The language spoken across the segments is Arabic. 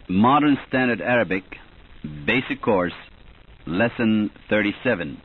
Modern Standard Arabic, Basic Course, Lesson 37.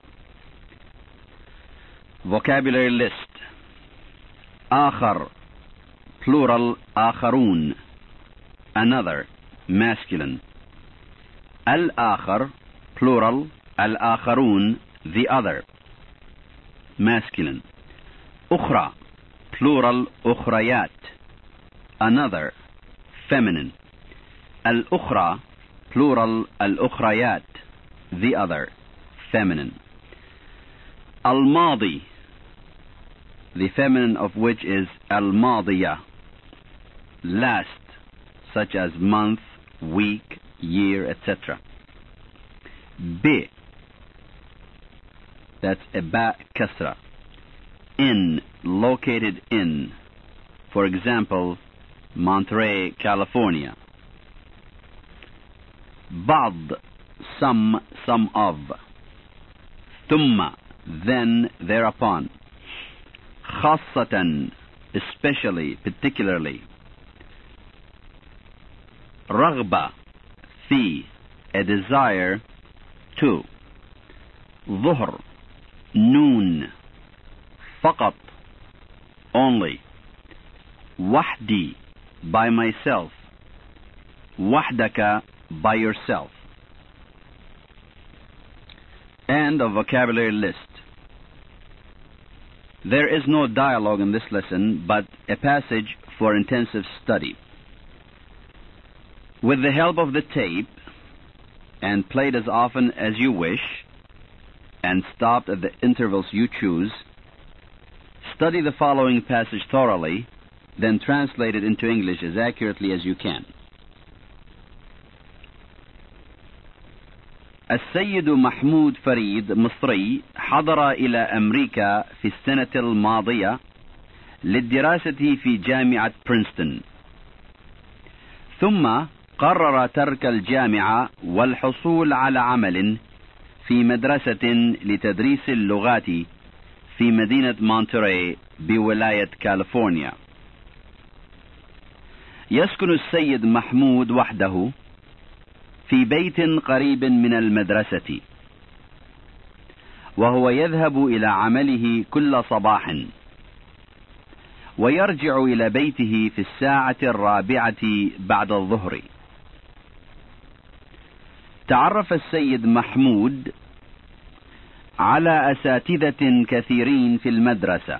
Vocabulary list. آخر, plural آخرون, another, masculine. Al-Akhar, plural Al-Akharun, the other, masculine. Ukhra, plural Ukhrayat, another, feminine. Al-Ukhra, plural Al-Ukhrayat, the other, feminine. Al-Madi, the feminine of which is Al-Madiyah, last, such as month, week, year, etc. Bi, that's a ba kasra. In, located in. For example, Monterey, California. Ba'd, some of. Thumma, then, thereupon. Khassatan, especially, particularly. Raghba, fi, a desire, to. Dhuhr, noon. Faqat, only. Wahdi, by myself. Wahdaka, by yourself. And a vocabulary list. There is no dialogue in this lesson, but a passage for intensive study. With the help of the tape, and played as often as you wish, and stopped at the intervals you choose, study the following passage thoroughly, then translate it into English as accurately as you can. السيد محمود فريد مصري حضر إلى أمريكا في السنة الماضية للدراسة في جامعة برينستون، ثم قرر ترك الجامعة والحصول على عمل في مدرسة لتدريس اللغات في مدينة مونتري بولاية كاليفورنيا. يسكن السيد محمود وحده في بيت قريب من المدرسة، وهو يذهب إلى عمله كل صباح، ويرجع إلى بيته في الساعة 4 بعد الظهر. تعرف السيد محمود على أساتذة كثيرين في المدرسة،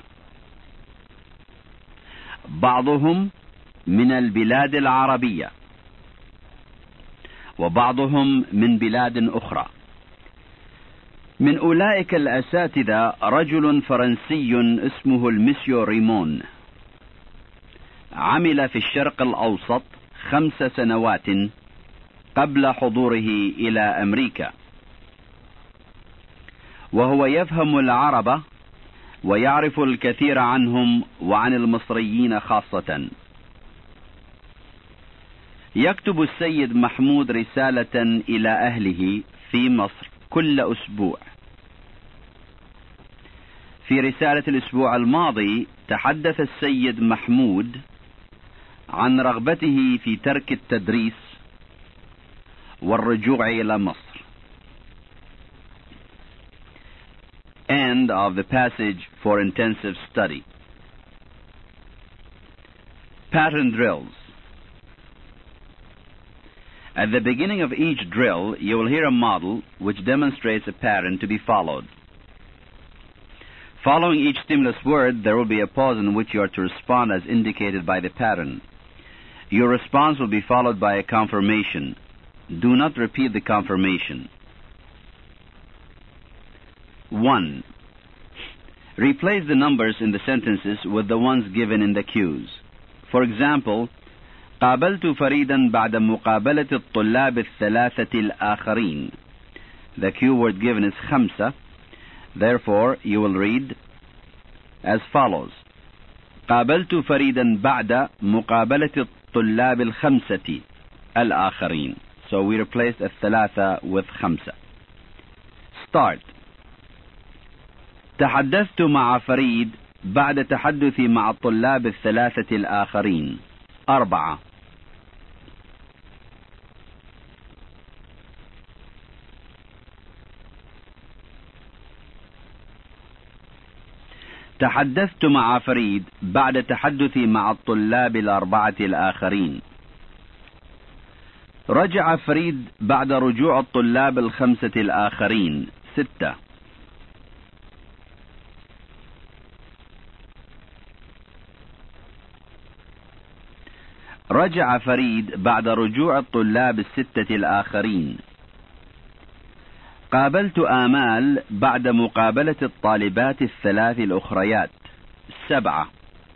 بعضهم من البلاد العربية، وبعضهم من بلاد أخرى. من أولئك الأساتذة رجل فرنسي اسمه المسيو ريمون، عمل في الشرق الأوسط 5 سنوات قبل حضوره إلى أمريكا، وهو يفهم العرب ويعرف الكثير عنهم وعن المصريين خاصة. يكتب السيد محمود رسالة إلى أهله في مصر كل أسبوع. في رسالة الأسبوع الماضي تحدث السيد محمود عن رغبته في ترك التدريس والرجوع إلى مصر. End of the passage for intensive study. Pattern drills. At the beginning of each drill, you will hear a model which demonstrates a pattern to be followed. Following each stimulus word, there will be a pause in which you are to respond as indicated by the pattern. Your response will be followed by a confirmation. Do not repeat the confirmation. 1. Replace the numbers in the sentences with the ones given in the cues. For example, قابلت فريدا بعد مقابلة الطلاب الثلاثة الآخرين. The cue word given is خمسة. Therefore, you will read as follows: قابلت فريدا بعد مقابلة الطلاب الخمسة الآخرين. So we replaced الثلاثة with خمسة. Start. تحدثت مع فريد بعد تحدثي مع الطلاب الثلاثة الآخرين. 4. تحدثت مع فريد بعد تحدثي مع الطلاب الأربعة الآخرين. رجع فريد بعد رجوع الطلاب الخمسة الآخرين. 6. رجع فريد بعد رجوع الطلاب الستة الآخرين. قابلت آمال بعد مقابلة الطالبات الثلاث الأخريات. 7.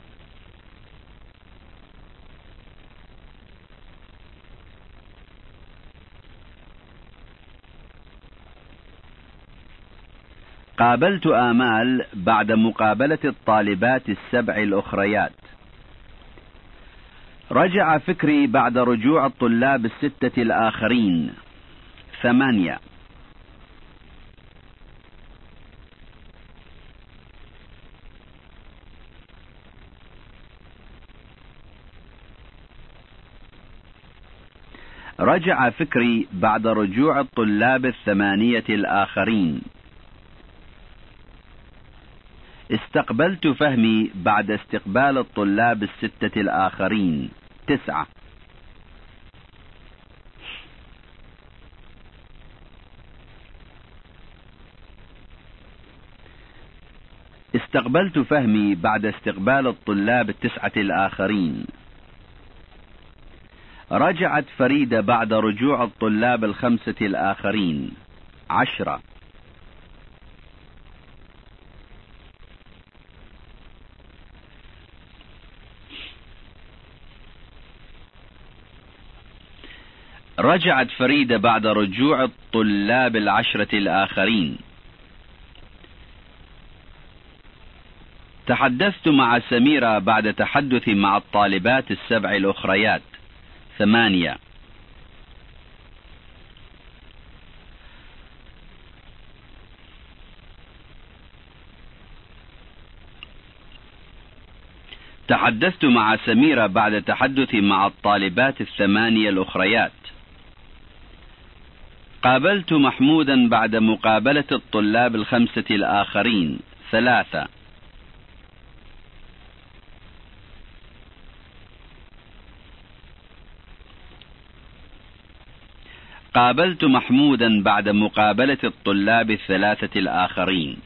قابلت آمال بعد مقابلة الطالبات السبع الأخريات. رجع فكري بعد رجوع الطلاب الستة الآخرين. 8. رجع فكري بعد رجوع الطلاب الثمانية الآخرين. استقبلت فهمي بعد استقبال الطلاب الستة الآخرين. 9. استقبلت فهمي بعد استقبال الطلاب التسعة الآخرين. رجعت فريدة بعد رجوع الطلاب الخمسة الآخرين. 10. رجعت فريدة بعد رجوع الطلاب العشرة الآخرين. تحدثت مع سميرة بعد تحدثي مع الطالبات السبع الأخريات. 8. تحدثت مع سميرة بعد تحدثي مع الطالبات الثمانية الأخريات. قابلت محمودا بعد مقابلة الطلاب الخمسة الآخرين. 3. قابلت محمودا بعد مقابلة الطلاب الثلاثة الآخرين.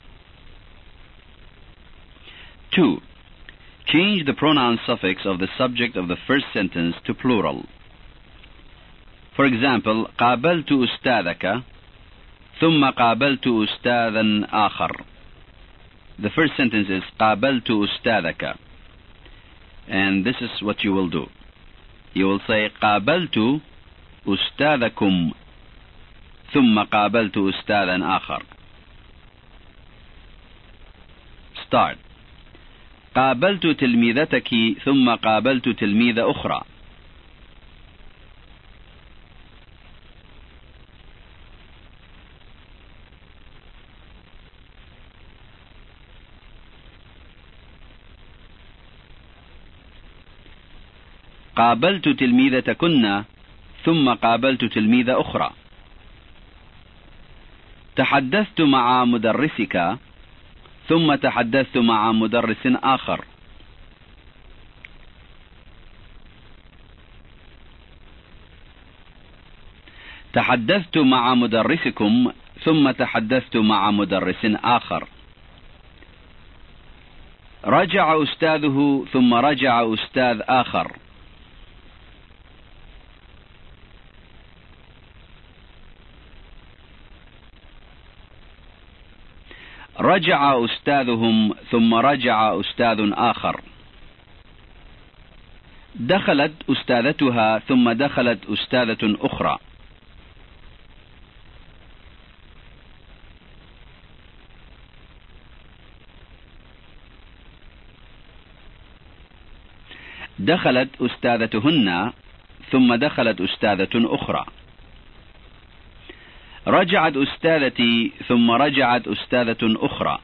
2. Change the pronoun suffix of the subject of the first sentence to plural. For example, قابلت أستاذك ثم قابلت أستاذا آخر. The first sentence is قابلت أستاذك, and this is what you will do. You will say قابلت أستاذكم ثم قابلت أستاذا آخر. Start. قابلت تلميذتك ثم قابلت تلميذة أخرى. قابلت تلميذتكن ثم قابلت تلميذة أخرى. تحدثت مع مدرسك ثم تحدثت مع مدرس آخر. تحدثت مع مدرسكم ثم تحدثت مع مدرس آخر. رجع أستاذه ثم رجع أستاذ آخر. رجع أستاذهم ثم رجع أستاذ آخر. دخلت أستاذتها ثم دخلت أستاذة أخرى. دخلت أستاذتهن ثم دخلت أستاذة أخرى. رجعت أستاذتي ثم رجعت أستاذة أخرى.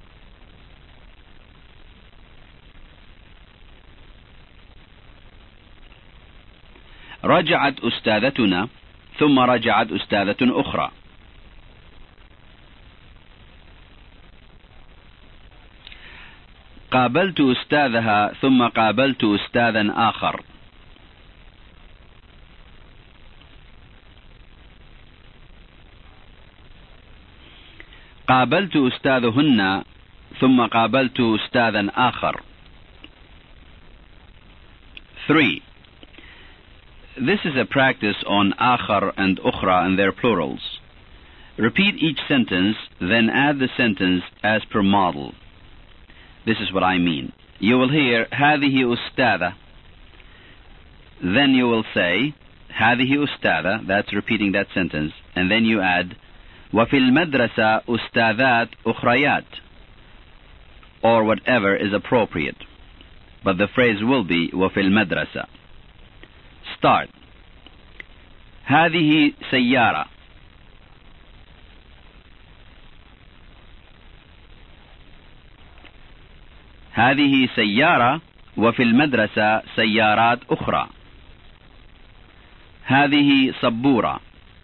رجعت أستاذتنا ثم رجعت أستاذة أخرى. قابلت أستاذها ثم قابلت أستاذا آخر. قابلت أستاذهن ثم قابلت أستاذا آخر. 3. This is a practice on آخر and أخرى and their plurals. Repeat each sentence, then add the sentence as per model. This is what I mean. You will hear هذه أستاذة. Then you will say هذه أستاذة, that's repeating that sentence, and then you add وفي المدرسة أستاذات أخريات, or whatever is appropriate. But the phrase will be وفي المدرسة. Start. هذه سيارة. هذه سيارة وفي المدرسة سيارات أخرى. هذه سبورة.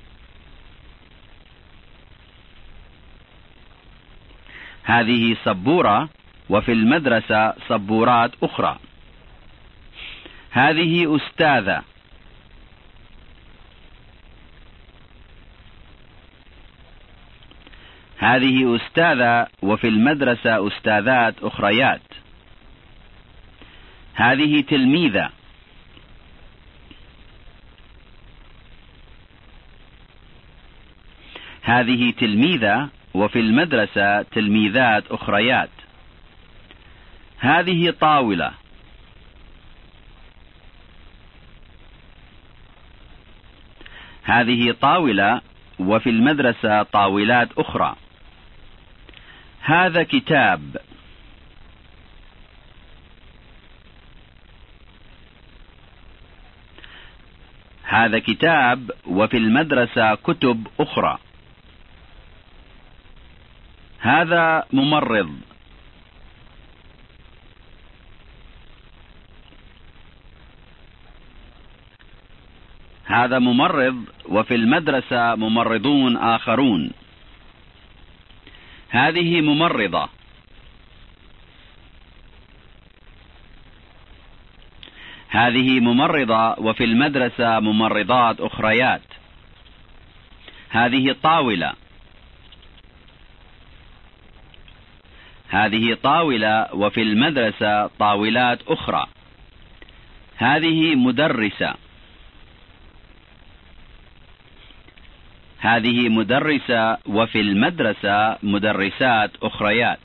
هذه سبورة وفي المدرسة سبورات أخرى. هذه أستاذة. هذه أستاذة وفي المدرسة أستاذات أخريات. هذه تلميذة. هذه تلميذة وفي المدرسة تلميذات أخريات. هذه طاولة. هذه طاولة وفي المدرسة طاولات أخرى. هذا كتاب. هذا كتاب وفي المدرسة كتب أخرى. هذا ممرض. هذا ممرض وفي المدرسة ممرضون آخرون. هذه ممرضة. هذه ممرضة وفي المدرسة ممرضات أخريات. هذه طاولة. هذه طاولة وفي المدرسة طاولات أخرى. هذه مدرسة. هذه مدرسة وفي المدرسة مدرسات أخريات.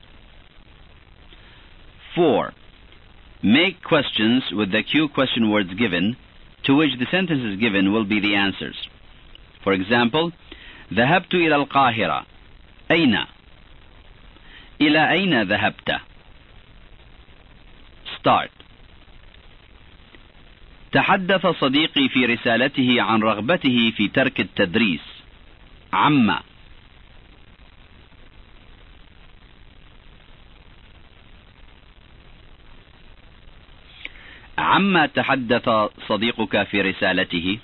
4. Make questions with the cue question words given, to which the sentences given will be the answers. For example, ذهبت إلى القاهرة. أين؟ إلى أين ذهبت؟ Start. تحدث صديقي في رسالته عن رغبته في ترك التدريس. عما. عما تحدث صديقك في رسالته.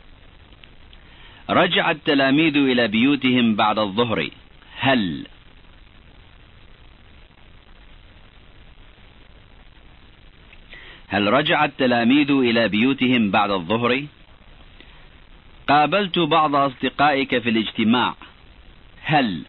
رجع التلاميذ إلى بيوتهم بعد الظهر. هل؟ هل رجع التلاميذ إلى بيوتهم بعد الظهر؟ قابلت بعض أصدقائك في الاجتماع. هل؟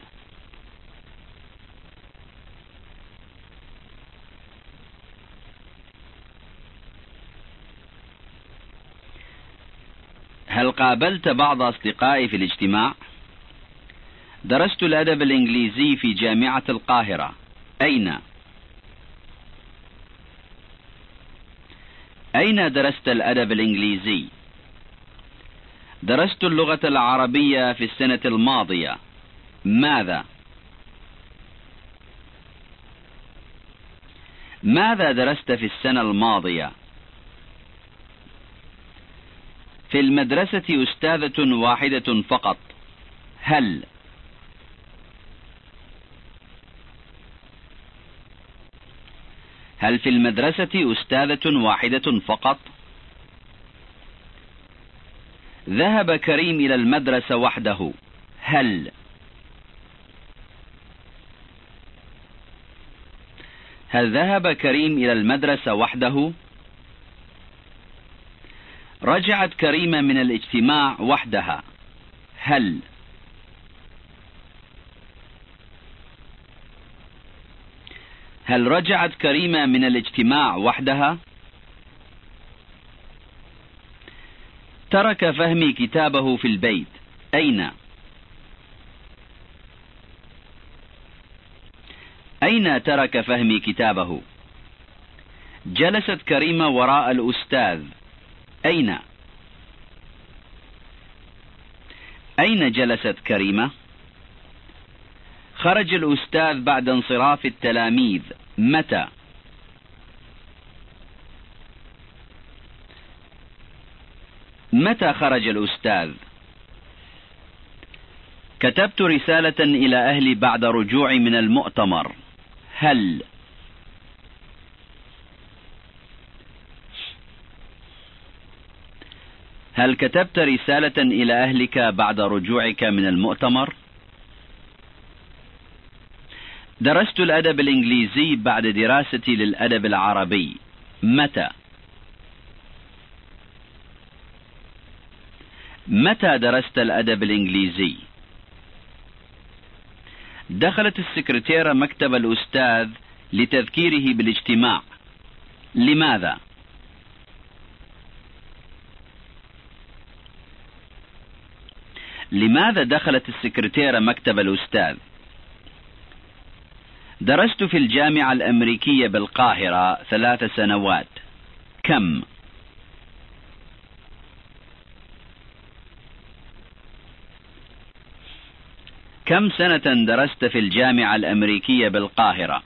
هل قابلت بعض أصدقائي في الاجتماع؟ درست الأدب الإنجليزي في جامعة القاهرة. أين؟ أين درست الأدب الإنجليزي؟ درست اللغة العربية في السنة الماضية. ماذا؟ ماذا درست في السنة الماضية؟ في المدرسة أستاذة واحدة فقط. هل؟ هل في المدرسة أستاذة واحدة فقط؟ ذهب كريم إلى المدرسة وحده. هل؟ هل ذهب كريم إلى المدرسة وحده؟ رجعت كريمة من الاجتماع وحدها. هل رجعت كريمة من الاجتماع وحدها؟ ترك فهمي كتابه في البيت. أين ترك فهمي كتابه؟ جلست كريمة وراء الأستاذ. أين جلست كريمة؟ خرج الأستاذ بعد انصراف التلاميذ. متى خرج الأستاذ؟ كتبت رسالة إلى أهلي بعد رجوعي من المؤتمر. هل كتبت رسالة إلى أهلك بعد رجوعك من المؤتمر؟ درست الأدب الإنجليزي بعد دراستي للأدب العربي. متى درست الأدب الإنجليزي؟ دخلت السكرتيرة مكتب الأستاذ لتذكيره بالاجتماع. لماذا دخلت السكرتيرة مكتب الأستاذ؟ درست في الجامعة الأمريكية بالقاهرة 3 سنوات. كم؟ كم سنة درست في الجامعة الأمريكية بالقاهرة؟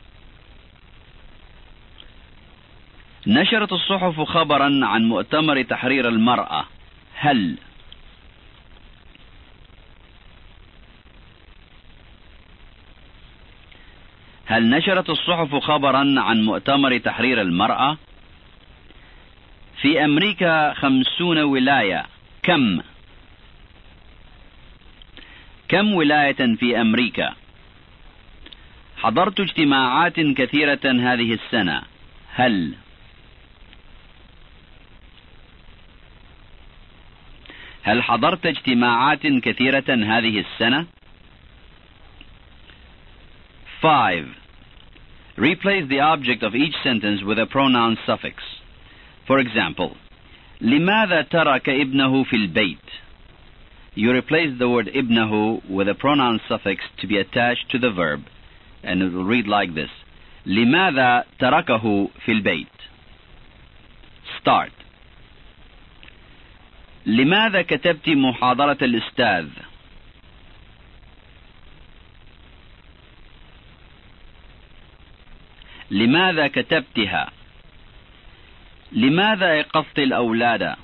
نشرت الصحف خبرا عن مؤتمر تحرير المرأة. هل نشرت الصحف خبرا عن مؤتمر تحرير المرأة؟ في أمريكا 50 ولاية. كم ولاية في أمريكا؟ حضرت اجتماعات كثيرة هذه السنة. هل حضرت اجتماعات كثيرة هذه السنة؟ 5. Replace the object of each sentence with a pronoun suffix. For example, لماذا ترك ابنه في البيت? You replace the word ابنه with a pronoun suffix to be attached to the verb, and it will read like this. لماذا تركه في البيت? Start. لماذا كتبت محاضرة الأستاذ؟ لماذا كتبتها؟ لماذا أيقظت الأولاد؟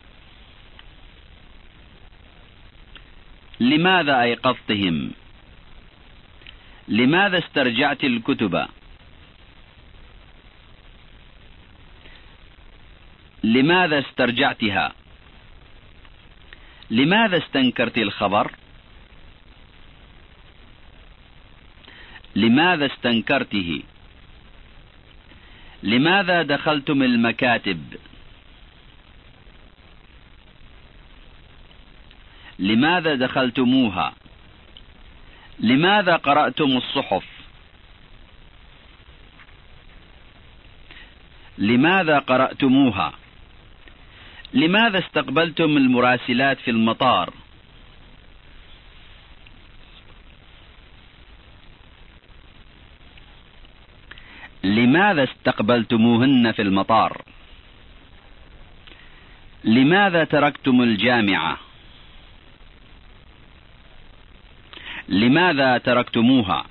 لماذا أيقظتهم؟ لماذا استرجعت الكتب؟ لماذا استرجعتها؟ لماذا استنكرت الخبر؟ لماذا استنكرته؟ لماذا دخلتم المكاتب؟ لماذا دخلتموها؟ لماذا قرأتم الصحف؟ لماذا قرأتموها؟ لماذا استقبلتم المراسلات في المطار؟ لماذا استقبلتموهن في المطار؟ لماذا تركتم الجامعة؟ لماذا تركتموها؟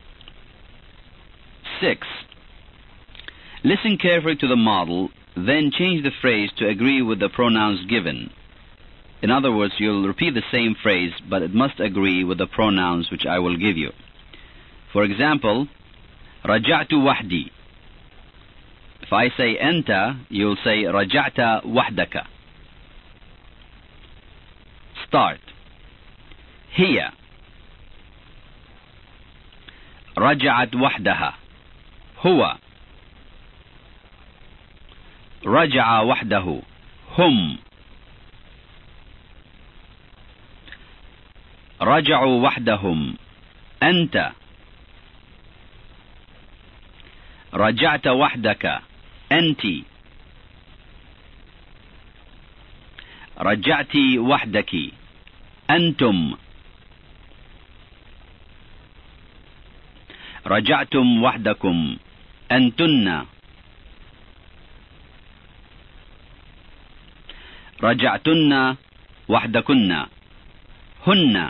6. Listen carefully to the model, then change the phrase to agree with the pronouns given. In other words, you'll repeat the same phrase, but it must agree with the pronouns which I will give you. For example, رجعت وحدي. If I say أنت, you'll say رجعت وحدك. Start. هي رجعت وحدها. هو رجع وحده. هم رجعوا وحدهم. أنت رجعت وحدك. أنت رجعت وحدك. أنتم رجعتم وحدكم. أنتن رجعتن وحدكن. هن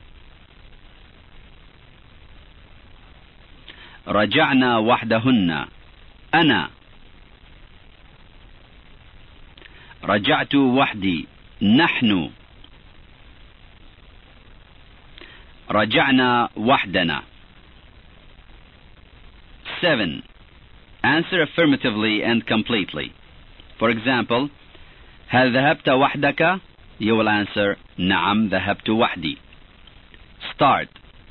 رجعنا وحدهن. أنا رجعت وحدي. نحن رجعنا وحدنا. 7. Answer affirmatively and completely. For example, هل ذهبت وحدك? You will answer نعم ذهبت وحدي. Start.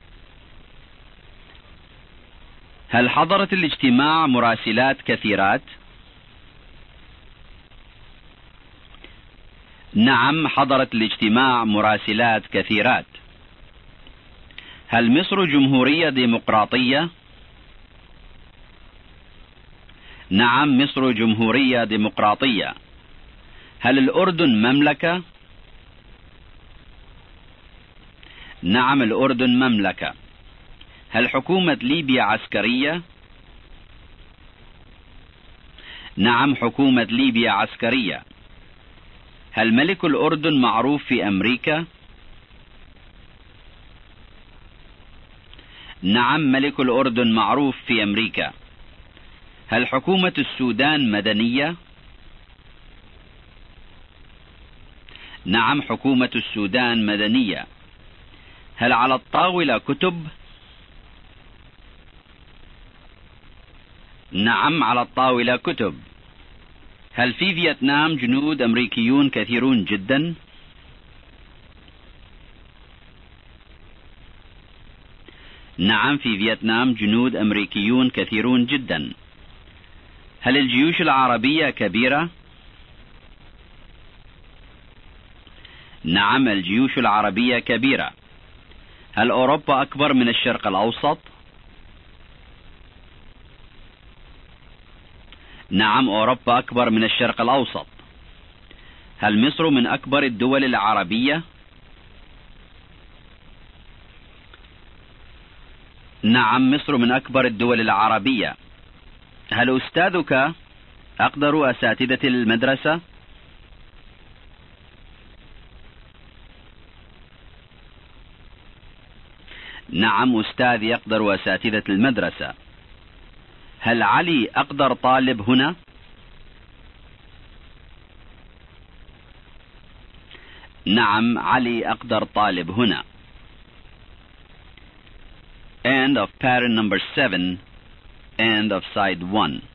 هل حضرت الاجتماع مراسلات كثيرات؟ نعم حضرت الاجتماع مراسلات كثيرات. هل مصر جمهورية ديمقراطية؟ نعم مصر جمهورية ديمقراطية. هل الأردن مملكة؟ نعم الأردن مملكة. هل حكومة ليبيا عسكرية؟ نعم حكومة ليبيا عسكرية. هل ملك الأردن معروف في أمريكا؟ نعم ملك الأردن معروف في أمريكا. هل حكومة السودان مدنية؟ نعم حكومة السودان مدنية. هل على الطاولة كتب؟ نعم على الطاولة كتب. هل في فيتنام جنود أمريكيون كثيرون جدا؟ نعم في فيتنام جنود أمريكيون كثيرون جدا. هل الجيوش العربية كبيرة؟ نعم الجيوش العربية كبيرة. هل أوروبا أكبر من الشرق الأوسط؟ نعم أوروبا أكبر من الشرق الأوسط. هل مصر من أكبر الدول العربية؟ نعم مصر من أكبر الدول العربية. هل أستاذك أقدر أساتذة المدرسة؟ نعم أستاذي أقدر أساتذة المدرسة. هل علي أقدر طالب هنا؟ نعم علي أقدر طالب هنا. End of pattern number 7. End of side 1.